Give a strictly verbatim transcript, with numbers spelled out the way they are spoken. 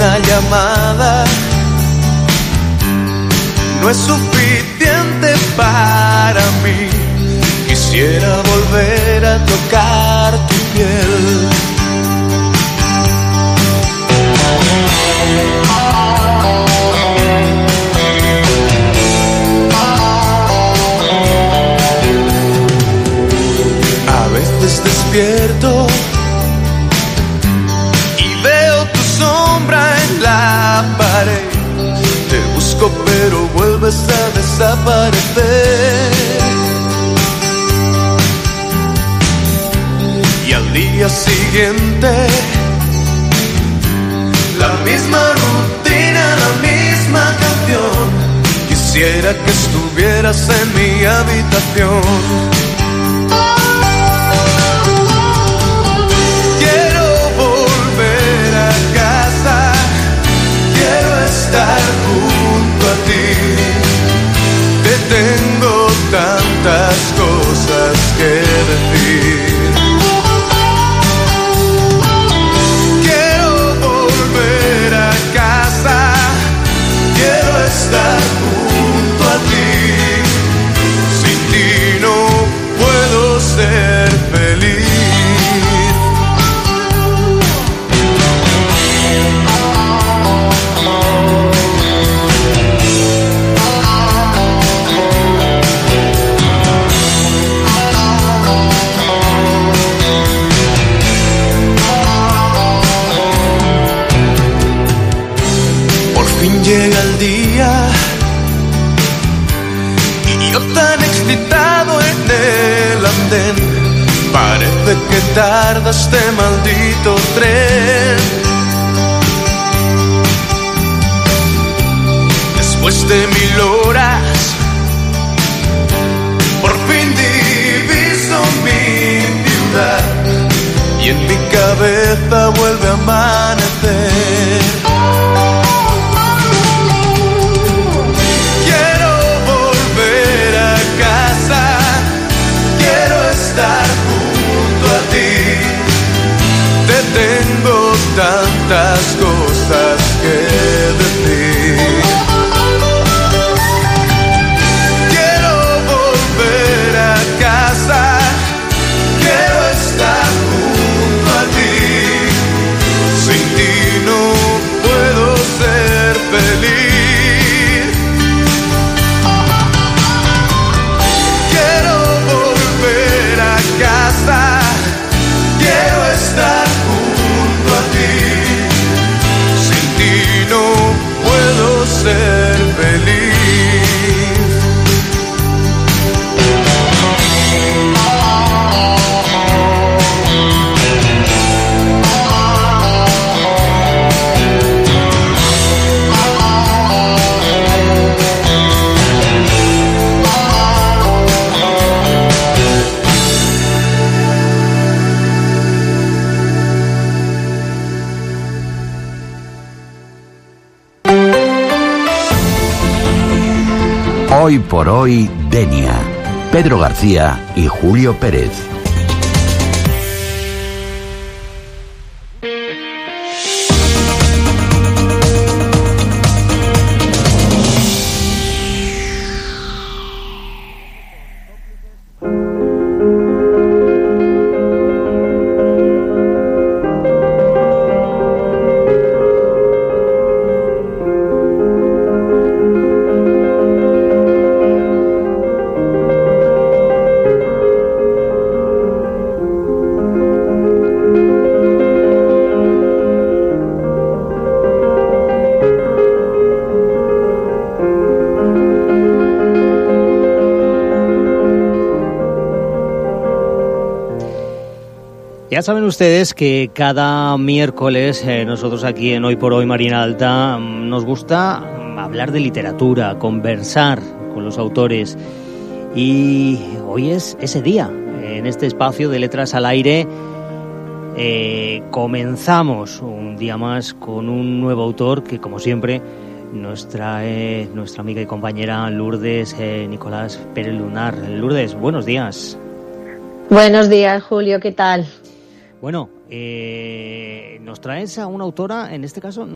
una llamada no es suficiente para mí. Quisiera volver a tocar tu piel. A veces despierto y veo tu sombra en la pared. Te busco pero vuelves a desaparecer. Y al día siguiente la misma rutina, la misma canción. Quisiera que estuvieras en mi habitación. Estar junto a ti, te tengo tantas cosas que decir. Quiero volver a casa, quiero estar junto a ti. Sin ti no puedo ser feliz. Llega el día y yo tan excitado en el andén. Parece que tarda este maldito tren. Después de mil horas por fin diviso mi ciudad y en mi cabeza vuelve a amanecer. Estar junto a ti, te tengo tantas cosas que decir. Quiero volver a casa, quiero estar junto a ti. Sin ti no puedo ser feliz. Quiero estar junto a ti. Sin ti no puedo ser feliz. Hoy por hoy, Denia. Pedro García y Julio Pérez. Ya saben ustedes que cada miércoles eh, nosotros aquí en Hoy por Hoy Marina Alta nos gusta hablar de literatura, conversar con los autores y hoy es ese día. En este espacio de Letras al Aire eh, comenzamos un día más con un nuevo autor que, como siempre, nos trae nuestra amiga y compañera Lourdes eh, Nicolás Pérez Lunar. Lourdes, buenos días. Buenos días, Julio, ¿qué tal? Bueno, eh, nos traes a una autora, en este caso...